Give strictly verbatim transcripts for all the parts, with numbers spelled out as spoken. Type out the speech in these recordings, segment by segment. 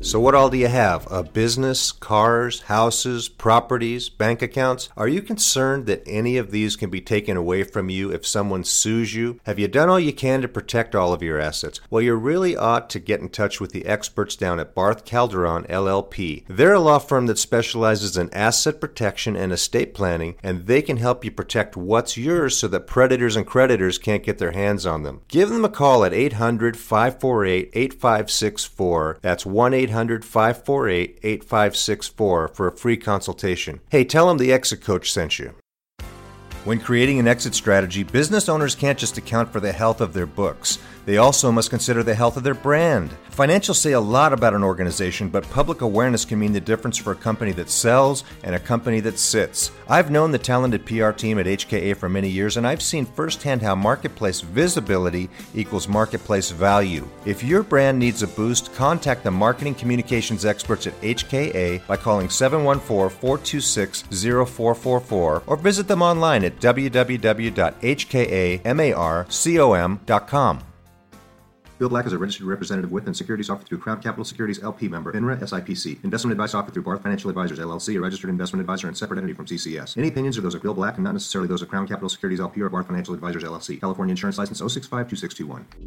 So what all do you have? A business, cars, houses, properties, bank accounts? Are you concerned that any of these can be taken away from you if someone sues you? Have you done all you can to protect all of your assets? Well, you really ought to get in touch with the experts down at Barth Calderon, L L P. They're a law firm that specializes in asset protection and estate planning, and they can help you protect what's yours so that predators and creditors can't get their hands on them. Give them a call at eight hundred, five four eight, eight five six four. That's one eight hundred, five four eight, eight five six four for a free consultation. Hey, tell them the Exit Coach sent you. When creating an exit strategy, business owners can't just account for the health of their books. They also must consider the health of their brand. Financials say a lot about an organization, but public awareness can mean the difference for a company that sells and a company that sits. I've known the talented P R team at H K A for many years, and I've seen firsthand how marketplace visibility equals marketplace value. If your brand needs a boost, contact the marketing communications experts at H K A by calling seven one four, four two six, zero four four four or visit them online at w w w dot h k a marcom dot com. Bill Black is a registered representative with and securities offered through Crown Capital Securities L P member, FINRA S I P C. Investment advice offered through Barth Financial Advisors L L C, a registered investment advisor and separate entity from C C S. Any opinions are those of Bill Black and not necessarily those of Crown Capital Securities L P or Barth Financial Advisors L L C. California Insurance License zero six five two six two one.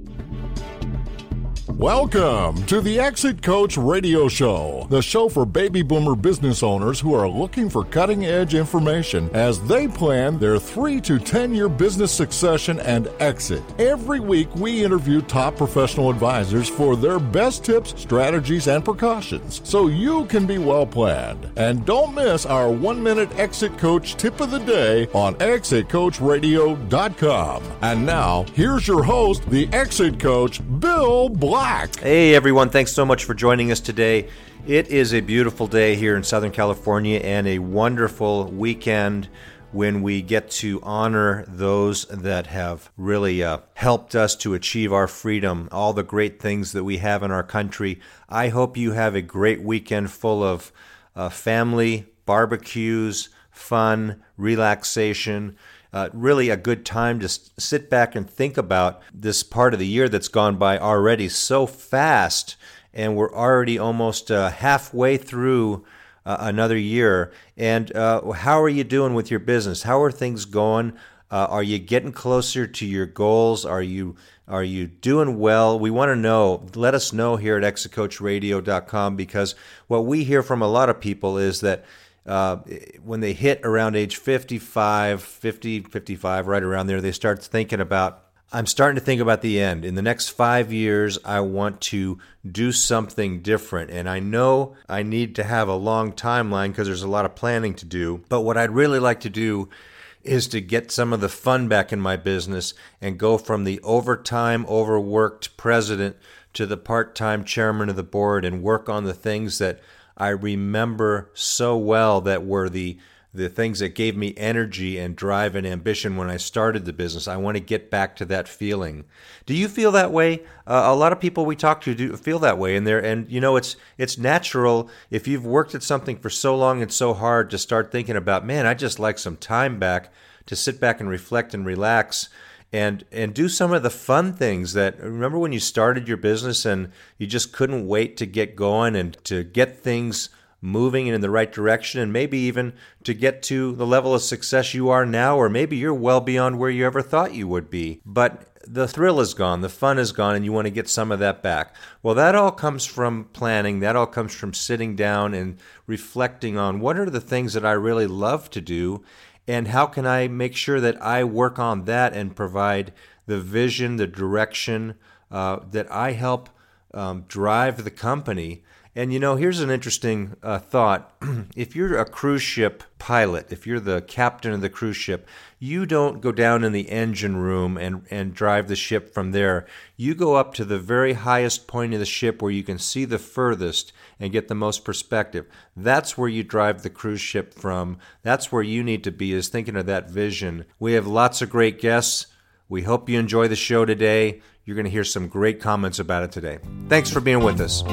Welcome to the Exit Coach Radio Show, the show for baby boomer business owners who are looking for cutting-edge information as they plan their three to ten year business succession and exit. Every week, we interview top professional advisors for their best tips, strategies, and precautions so you can be well planned. And don't miss our one-minute Exit Coach tip of the day on exit coach radio dot com. And now, here's your host, the Exit Coach, Bill Black. Hey everyone, thanks so much for joining us today. It is a beautiful day here in Southern California and a wonderful weekend when we get to honor those that have really uh, helped us to achieve our freedom, all the great things that we have in our country. I hope you have a great weekend full of uh, family, barbecues, fun, relaxation. Uh, really a good time to s- sit back and think about this part of the year that's gone by already so fast, and we're already almost uh, halfway through uh, another year. And uh, how are you doing with your business? How are things going? Uh, are you getting closer to your goals? Are you are you doing well? We want to know. Let us know here at exit coach radio dot com, because what we hear from a lot of people is that Uh, when they hit around age fifty-five, fifty, fifty-five, right around there, they start thinking about, I'm starting to think about the end. In the next five years, I want to do something different. And I know I need to have a long timeline because there's a lot of planning to do. But what I'd really like to do is to get some of the fun back in my business and go from the overtime, overworked president to the part-time chairman of the board and work on the things that I remember so well, that were the the things that gave me energy and drive and ambition when I started the business. I want to get back to that feeling. Do you feel that way? Uh, a lot of people we talk to do feel that way, and they're, and you know, it's it's natural if you've worked at something for so long and so hard to start thinking about, man, I just like some time back to sit back and reflect and relax. And and do some of the fun things that, remember when you started your business and you just couldn't wait to get going and to get things moving in the right direction, and maybe even to get to the level of success you are now, or maybe you're well beyond where you ever thought you would be. But the thrill is gone, the fun is gone, and you want to get some of that back. Well, that all comes from planning. That all comes from sitting down and reflecting on what are the things that I really love to do, and how can I make sure that I work on that and provide the vision, the direction, uh, that I help um, drive the company. And, you know, here's an interesting uh, thought. If you're a cruise ship pilot, if you're the captain of the cruise ship, you don't go down in the engine room and, and drive the ship from there. You go up to the very highest point of the ship where you can see the furthest and get the most perspective. That's where you drive the cruise ship from. That's where you need to be, is thinking of that vision. We have lots of great guests. We hope you enjoy the show today. You're going to hear some great comments about it today. Thanks for being with us.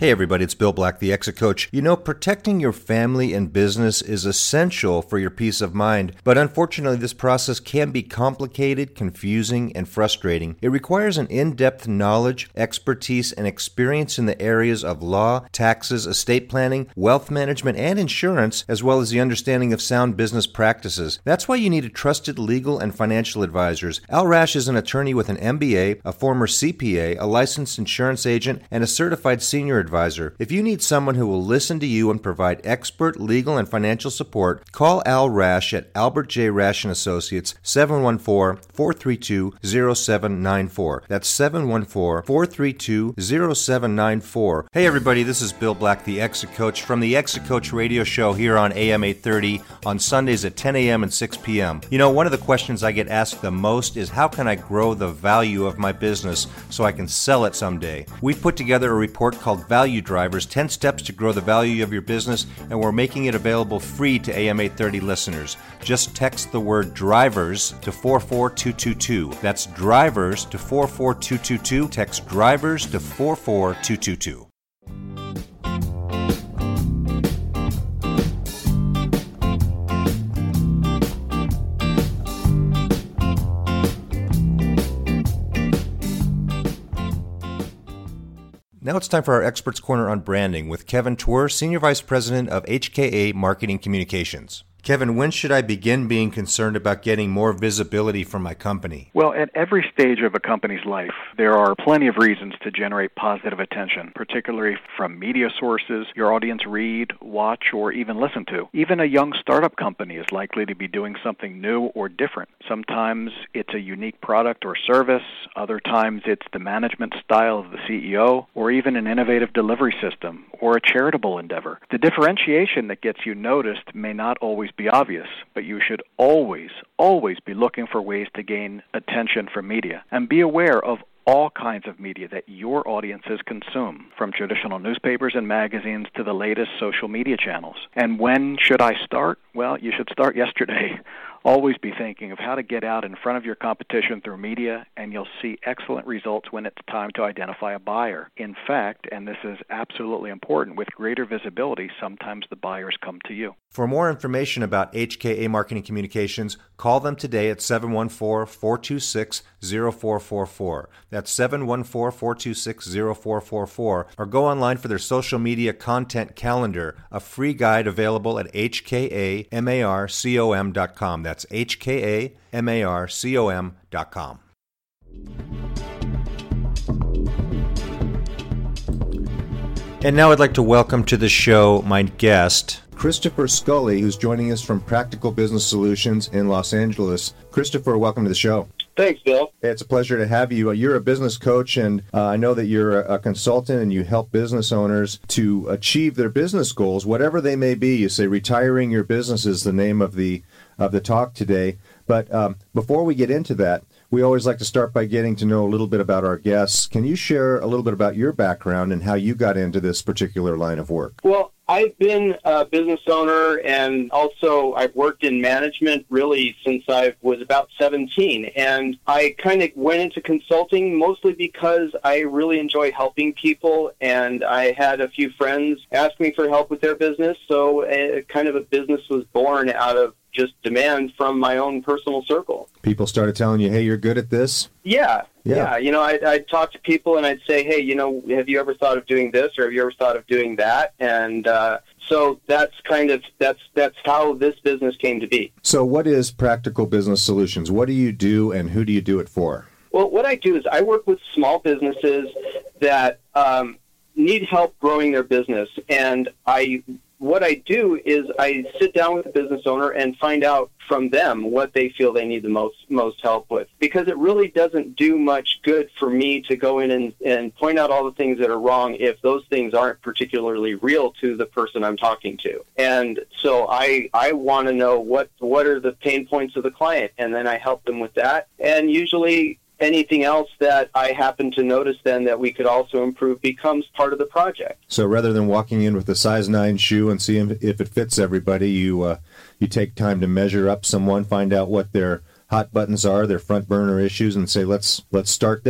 Hey everybody, it's Bill Black, the Exit Coach. You know, protecting your family and business is essential for your peace of mind, but unfortunately this process can be complicated, confusing, and frustrating. It requires an in-depth knowledge, expertise, and experience in the areas of law, taxes, estate planning, wealth management, and insurance, as well as the understanding of sound business practices. That's why you need a trusted legal and financial advisors. Al Rash is an attorney with an M B A, a former C P A, a licensed insurance agent, and a certified senior advisor. If you need someone who will listen to you and provide expert legal and financial support, call Al Rash at Albert J. Rash and Associates, seven one four, four three two, zero seven nine four. That's seven one four, four three two, zero seven nine four. Hey everybody, this is Bill Black, the Exit Coach, from the Exit Coach radio show here on A M eight thirty on Sundays at ten a.m. and six p.m. You know, one of the questions I get asked the most is how can I grow the value of my business so I can sell it someday? We've put together a report called Value Drivers, ten steps to grow the value of your business, and we're making it available free to A M eight thirty listeners. Just text the word drivers to four four two two two. That's drivers to four four two two two. Text drivers to four four two two two. Now it's time for our Experts Corner on Branding with Kevin Twir, Senior Vice President of H K A Marketing Communications. Kevin, when should I begin being concerned about getting more visibility from my company? Well, at every stage of a company's life, there are plenty of reasons to generate positive attention, particularly from media sources your audience read, watch, or even listen to. Even a young startup company is likely to be doing something new or different. Sometimes it's a unique product or service. Other times it's the management style of the C E O, or even an innovative delivery system, or a charitable endeavor. The differentiation that gets you noticed may not always be obvious, but you should always, always be looking for ways to gain attention from media. And be aware of all kinds of media that your audiences consume, from traditional newspapers and magazines to the latest social media channels. And when should I start? Well, you should start yesterday. Always be thinking of how to get out in front of your competition through media, and you'll see excellent results when it's time to identify a buyer. In fact, and this is absolutely important, with greater visibility, sometimes the buyers come to you. For more information about H K A Marketing Communications, call them today at seven one four, four two six, zero four four four. That's seven one four, four two six, zero four four four. Or go online for their social media content calendar, a free guide available at H K A marcom dot com. That's H K A marcom dot com. And now I'd like to welcome to the show my guest, Christopher Scully, who's joining us from Practical Business Solutions in Los Angeles. Christopher, welcome to the show. Thanks, Bill. It's a pleasure to have you. You're a business coach, and uh, I know that you're a, a consultant, and you help business owners to achieve their business goals, whatever they may be. You say retiring your business is the name of the of the talk today. But um, before we get into that, we always like to start by getting to know a little bit about our guests. Can you share a little bit about your background and how you got into this particular line of work? Well, I've been a business owner, and also I've worked in management really since I was about seventeen. And I kind of went into consulting mostly because I really enjoy helping people, and I had a few friends ask me for help with their business. So a, kind of a business was born out of just demand from my own personal circle. People started telling you, hey, you're good at this? Yeah. Yeah. yeah. You know, I'd, I'd talk to people and I'd say, hey, you know, have you ever thought of doing this, or have you ever thought of doing that? And uh, so that's kind of, that's that's how this business came to be. So what is Practical Business Solutions? What do you do, and who do you do it for? Well, what I do is I work with small businesses that um, need help growing their business. And I what I do is I sit down with the business owner and find out from them what they feel they need the most most help with. Because it really doesn't do much good for me to go in and, and point out all the things that are wrong if those things aren't particularly real to the person I'm talking to. And so I I want to know what what are the pain points of the client, and then I help them with that. And usually anything else that I happen to notice then that we could also improve becomes part of the project. So rather than walking in with a size nine shoe and seeing if it fits everybody, you uh, you take time to measure up someone, find out what their hot buttons are, their front burner issues, and say, let's let's start there.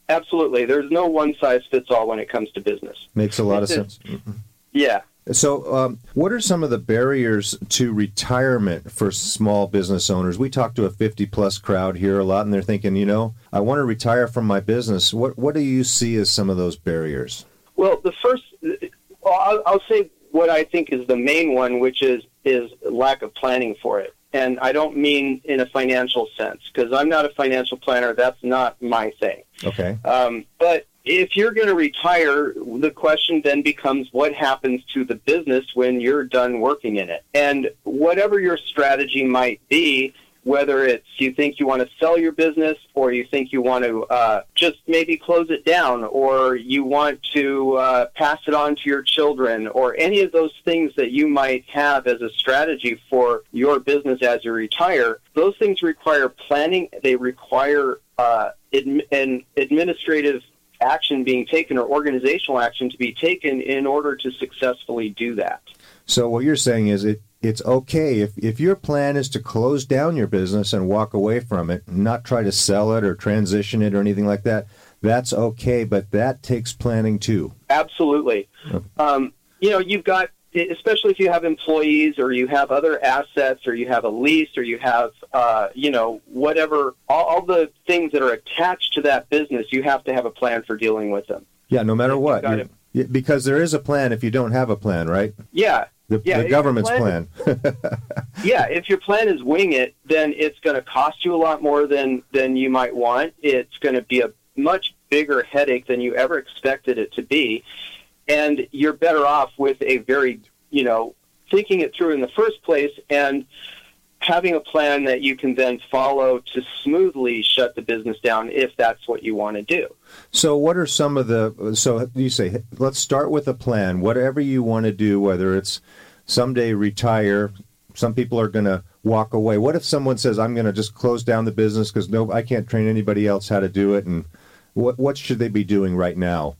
Absolutely. There's no one-size-fits-all when it comes to business. Makes a lot of sense. Mm-hmm. Yeah. So um, what are some of the barriers to retirement for small business owners? We talk to a fifty-plus crowd here a lot, and they're thinking, you know, I want to retire from my business. What what do you see as some of those barriers? Well, the first, well, I'll, I'll say what I think is the main one, which is, is lack of planning for it. And I don't mean in a financial sense, because I'm not a financial planner. That's not my thing. Okay. Um, but if you're going to retire, the question then becomes what happens to the business when you're done working in it? And whatever your strategy might be, whether it's you think you want to sell your business or you think you want to uh, just maybe close it down or you want to uh, pass it on to your children or any of those things that you might have as a strategy for your business as you retire, those things require planning. They require uh, admi- an administrative action being taken or organizational action to be taken in order to successfully do that. So what you're saying is it it's okay if, if your plan is to close down your business and walk away from it, not try to sell it or transition it or anything like that. That's okay, but that takes planning too. Absolutely. Okay. Um, you know, you've got, especially if you have employees or you have other assets or you have a lease or you have, uh, you know, whatever, all, all the things that are attached to that business, you have to have a plan for dealing with them. Yeah, no matter what. Because there is a plan if you don't have a plan, right? Yeah. The, yeah, the government's plan. plan. Yeah, if your plan is wing it, then it's going to cost you a lot more than, than you might want. It's going to be a much bigger headache than you ever expected it to be. And you're better off with a very, you know, thinking it through in the first place and having a plan that you can then follow to smoothly shut the business down if that's what you want to do. So what are some of the, so you say, let's start with a plan, whatever you want to do, whether it's someday retire, some people are going to walk away. What if someone says, I'm going to just close down the business because no, I can't train anybody else how to do it, and what what should they be doing right now?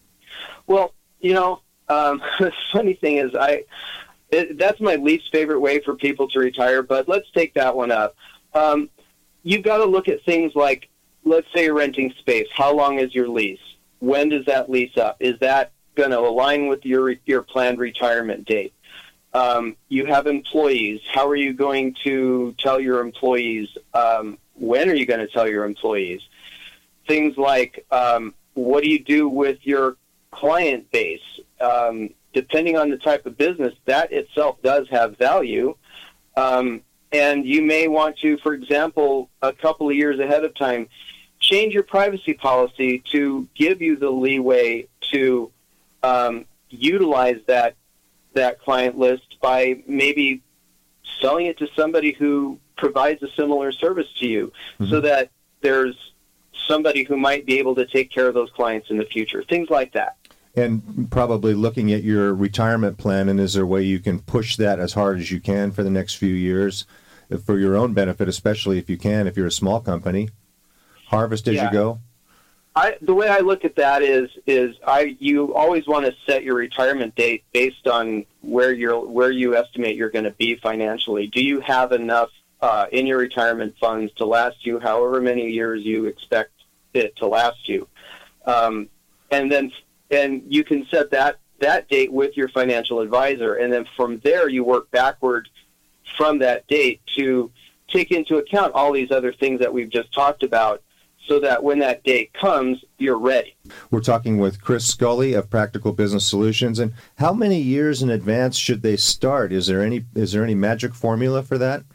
Well, you know, um, the funny thing is I, it, that's my least favorite way for people to retire, but let's take that one up. Um, you've got to look at things like, let's say you're renting space. How long is your lease? When does that lease up? Is that going to align with your your planned retirement date? Um, you have employees. How are you going to tell your employees? Um, when are you going to tell your employees? Things like, um, what do you do with your client base? Um, depending on the type of business, that itself does have value. Um, and you may want to, for example, a couple of years ahead of time, change your privacy policy to give you the leeway to um, utilize that that client list by maybe selling it to somebody who provides a similar service to you, mm-hmm. so that there's somebody who might be able to take care of those clients in the future, things like that. And probably looking at your retirement plan, and is there a way you can push that as hard as you can for the next few years for your own benefit, especially if you can, if you're a small company? Harvest as yeah. you go? I, the way I look at that is, is I you always want to set your retirement date based on where you're where you estimate you're going to be financially. Do you have enough uh, in your retirement funds to last you however many years you expect it to last you? Um, and then and you can set that that date with your financial advisor, and then from there you work backward from that date to take into account all these other things that we've just talked about, so that when that date comes, you're ready. We're talking with Chris Scully of Practical Business Solutions. And how many years in advance should they start? Is there any is there any magic formula for that?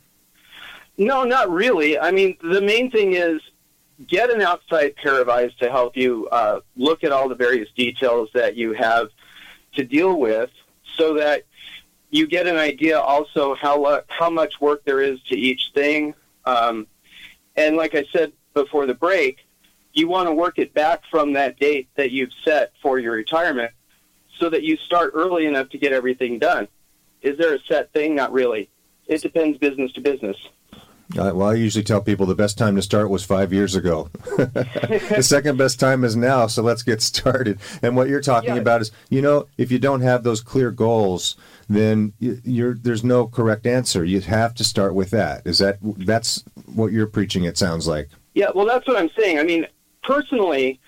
No, not really. I mean, the main thing is get an outside pair of eyes to help you uh, look at all the various details that you have to deal with, so that you get an idea also how how much work there is to each thing. Um, and like I said before the break, you want to work it back from that date that you've set for your retirement, so that you start early enough to get everything done. Is there a set thing? Not really. It depends business to business. Uh, well, I usually tell people the best time to start was five years ago. The second best time is now, so let's get started. And what you're talking yeah. about is, you know, if you don't have those clear goals, then you're, there's no correct answer. You have to start with that. Is that that's what you're preaching, it sounds like. Yeah, well, that's what I'm saying. I mean, personally,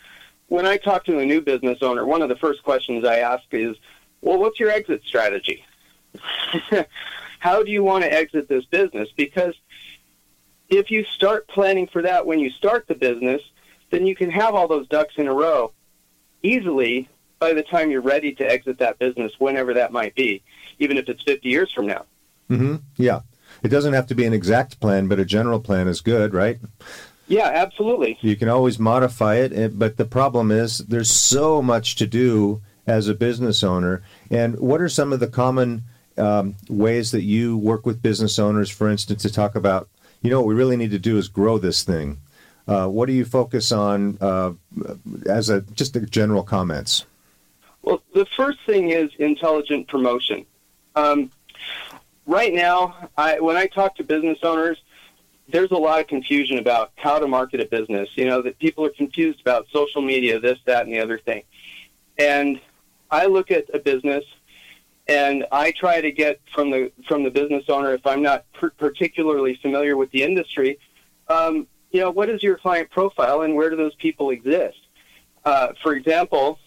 when I talk to a new business owner, one of the first questions I ask is, well, what's your exit strategy? How do you want to exit this business? Because if you start planning for that when you start the business, then you can have all those ducks in a row easily by the time you're ready to exit that business, whenever that might be, even if it's fifty years from now. Mm-hmm. Yeah. It doesn't have to be an exact plan, but a general plan is good, right? Yeah, absolutely. You can always modify it, but the problem is there's so much to do as a business owner. And what are some of the common um, ways that you work with business owners, for instance, to talk about, you know, what we really need to do is grow this thing? Uh, what do you focus on uh, as a just a general comments? Well, the first thing is intelligent promotion. Um, right now, I, when I talk to business owners, there's a lot of confusion about how to market a business. You know, that people are confused about social media, this, that, and the other thing. And I look at a business, and I try to get from the from the business owner, if I'm not per- particularly familiar with the industry, um, you know, what is your client profile and where do those people exist? Uh, for example,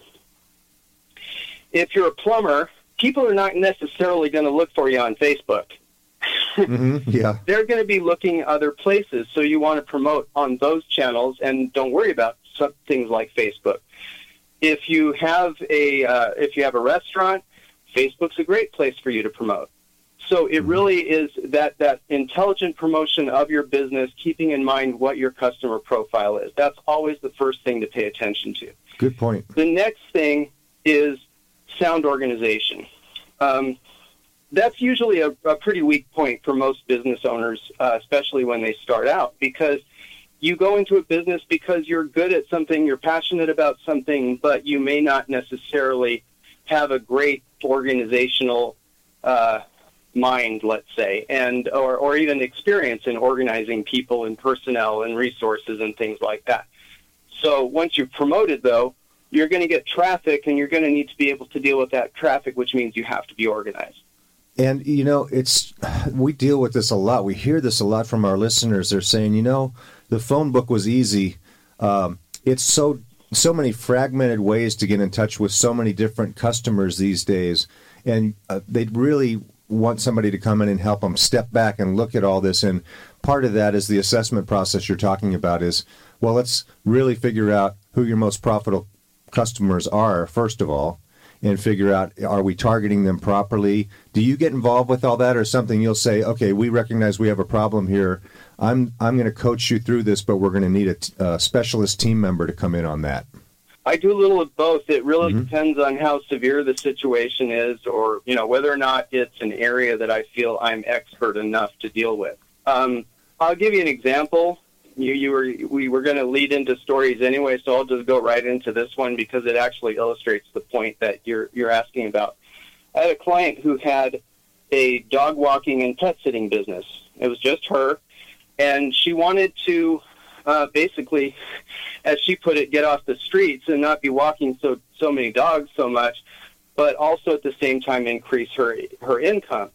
if you're a plumber, people are not necessarily going to look for you on Facebook. Mm-hmm. Yeah, they're going to be looking other places, so you want to promote on those channels and don't worry about some things like Facebook. If you have a uh, if you have a restaurant, Facebook's a great place for you to promote. So it really is that that intelligent promotion of your business, keeping in mind what your customer profile is. That's always the first thing to pay attention to. Good point. The next thing is sound organization. Um, that's usually a, a pretty weak point for most business owners, uh, especially when they start out, because you go into a business because you're good at something, you're passionate about something, but you may not necessarily have a great organizational uh, mind, let's say, and or, or even experience in organizing people and personnel and resources and things like that. So once you've promoted, though, you're going to get traffic, and you're going to need to be able to deal with that traffic, which means you have to be organized. And, you know, it's we deal with this a lot. We hear this a lot from our listeners. They're saying, you know, the phone book was easy. Um, it's so so many fragmented ways to get in touch with so many different customers these days. And uh, they'd really want somebody to come in and help them step back and look at all this. And part of that is the assessment process you're talking about is, well, let's really figure out who your most profitable customers are, first of all, and figure out, are we targeting them properly? Do you get involved with all that, or something you'll say, okay, we recognize we have a problem here. I'm I'm going to coach you through this, but we're going to need a, t- a specialist team member to come in on that? I do a little of both. It really Mm-hmm. depends on how severe the situation is, or, you know, whether or not it's an area that I feel I'm expert enough to deal with. Um, I'll give you an example. You, you were, we were going to lead into stories anyway, so I'll just go right into this one because it actually illustrates the point that you're you're asking about. I had a client who had a dog walking and pet sitting business. It was just her, and she wanted to uh, basically, as she put it, get off the streets and not be walking so so many dogs so much, but also at the same time increase her her income.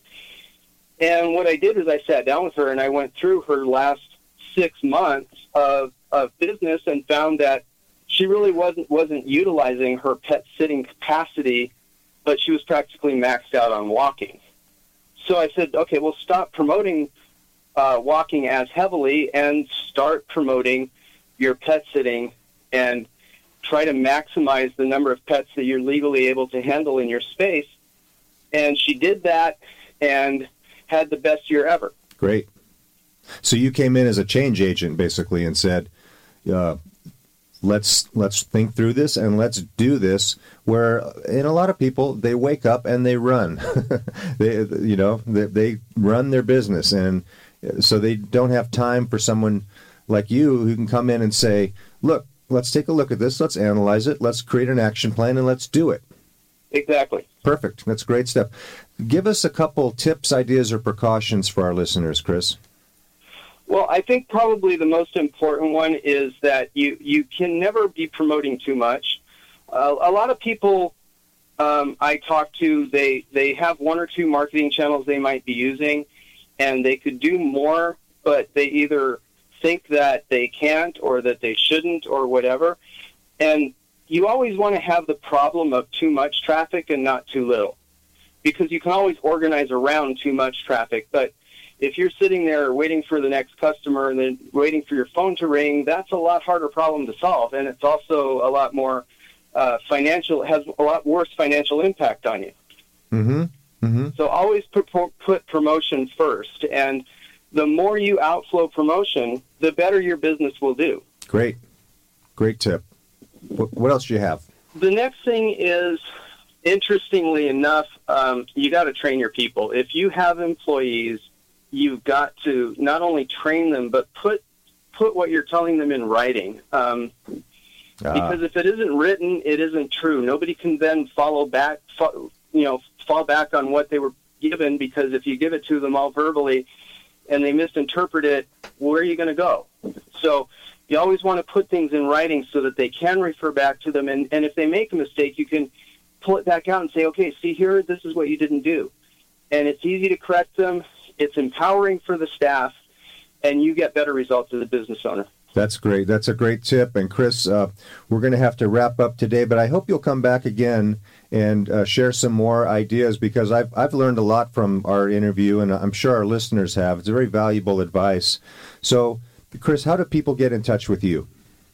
And what I did is I sat down with her and I went through her last six months of, of business and found that she really wasn't wasn't utilizing her pet sitting capacity, but she was practically maxed out on walking. So I said, okay, well, stop promoting uh, walking as heavily and start promoting your pet sitting and try to maximize the number of pets that you're legally able to handle in your space. And she did that and had the best year ever. Great. So you came in as a change agent, basically, and said, uh, let's let's think through this and let's do this. Where, in a lot of people, they wake up and they run. they, you know, they, they run their business, and so they don't have time for someone like you who can come in and say, look, let's take a look at this, let's analyze it, let's create an action plan, and let's do it. Exactly. Perfect. That's great stuff. Give us a couple tips, ideas, or precautions for our listeners, Chris. Well, I think probably the most important one is that you, you can never be promoting too much. Uh, a lot of people um, I talk to, they, they have one or two marketing channels they might be using, and they could do more, but they either think that they can't or that they shouldn't or whatever. And you always want to have the problem of too much traffic and not too little, because you can always organize around too much traffic. But if you're sitting there waiting for the next customer and then waiting for your phone to ring, that's a lot harder problem to solve. And it's also a lot more uh, financial, has a lot worse financial impact on you. Mm-hmm. Mm-hmm. So always put, put promotion first. And the more you outflow promotion, the better your business will do. Great. Great tip. What else do you have? The next thing is, interestingly enough, um, you got to train your people. If you have employees, you've got to not only train them, but put put what you're telling them in writing. Um, ah. Because if it isn't written, it isn't true. Nobody can then follow back, fo- you know, fall back on what they were given, because if you give it to them all verbally and they misinterpret it, where are you going to go? So you always want to put things in writing so that they can refer back to them. And, and if they make a mistake, you can pull it back out and say, okay, see here, this is what you didn't do. And it's easy to correct them. It's empowering for the staff, and you get better results as a business owner. That's great. That's a great tip. And Chris, uh, we're going to have to wrap up today, but I hope you'll come back again and uh, share some more ideas, because I've I've learned a lot from our interview, and I'm sure our listeners have. It's very valuable advice. So, Chris, how do people get in touch with you?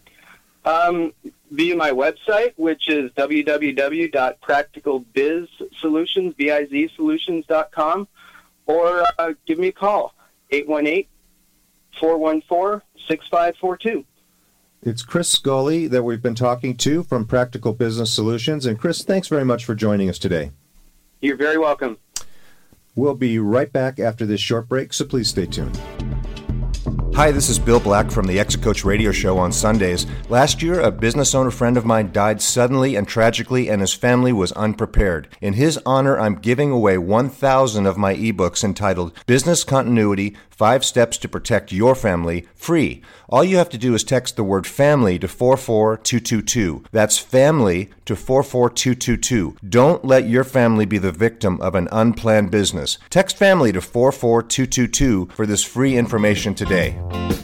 Um, via my website, which is w w w dot practical biz solutions dot com, or uh, give me a call, eight one eight, four one four, six five four two. It's Chris Scully that we've been talking to from Practical Business Solutions. And Chris, thanks very much for joining us today. You're very welcome. We'll be right back after this short break, so please stay tuned. Hi, this is Bill Black from the Exit Coach Radio Show on Sundays. Last year, a business owner friend of mine died suddenly and tragically, and his family was unprepared. In his honor, I'm giving away one thousand of my ebooks entitled Business Continuity, Five Steps to Protect Your Family, free. All you have to do is text the word family to four four two two two. That's family to four four two two two. Don't let your family be the victim of an unplanned business. Text family to four four two two two for this free information today.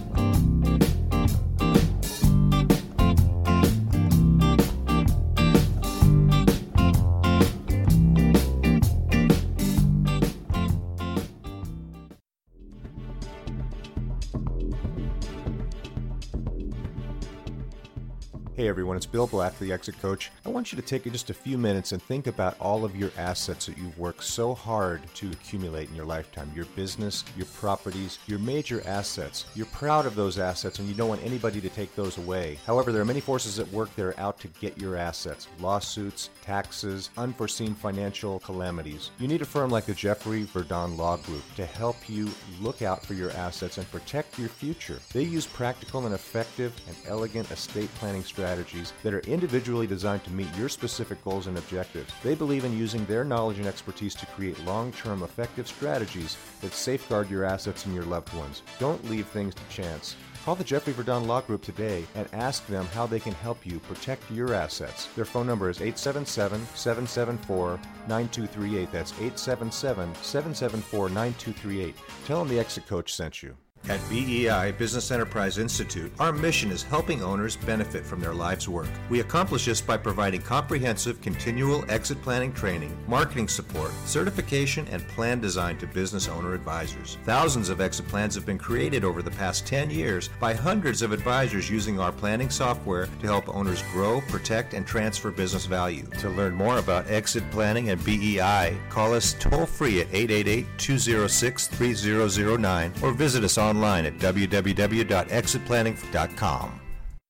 Hey everyone, it's Bill Black, the Exit Coach. I want you to take just a few minutes and think about all of your assets that you've worked so hard to accumulate in your lifetime. Your business, your properties, your major assets. You're proud of those assets and you don't want anybody to take those away. However, there are many forces at work that are out to get your assets. Lawsuits, taxes, unforeseen financial calamities. You need a firm like the Jeffrey Verdon Law Group to help you look out for your assets and protect your future. They use practical and effective and elegant estate planning strategies strategies that are individually designed to meet your specific goals and objectives. They believe in using their knowledge and expertise to create long-term effective strategies that safeguard your assets and your loved ones. Don't leave things to chance. Call the Jeffrey Verdon Law Group today and ask them how they can help you protect your assets. Their phone number is eight seven seven, seven seven four, nine two three eight. That's eight seven seven, seven seven four, nine two three eight. Tell them the Exit Coach sent you. At B E I Business Enterprise Institute, our mission is helping owners benefit from their life's work. We accomplish this by providing comprehensive, continual exit planning training, marketing support, certification, and plan design to business owner advisors. Thousands of exit plans have been created over the past ten years by hundreds of advisors using our planning software to help owners grow, protect, and transfer business value. To learn more about exit planning and B E I, call us toll-free at eight eight eight, two zero six, three zero zero nine or visit us online online at w w w dot exit planning dot com.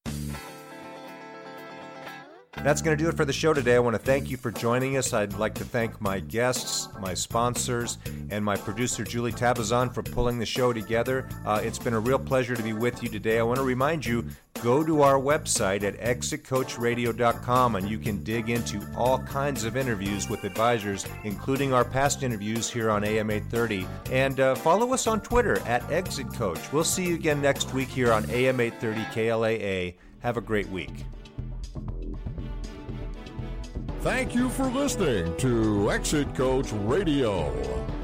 That's going to do it for the show today. I want to thank you for joining us. I'd like to thank my guests, my sponsors, and my producer, Julie Tabazon, for pulling the show together. Uh, it's been a real pleasure to be with you today. I want to remind you, go to our website at exit coach radio dot com and you can dig into all kinds of interviews with advisors, including our past interviews here on A M eight thirty. And uh, follow us on Twitter at ExitCoach. We'll see you again next week here on A M eight thirty K L A A. Have a great week. Thank you for listening to Exit Coach Radio.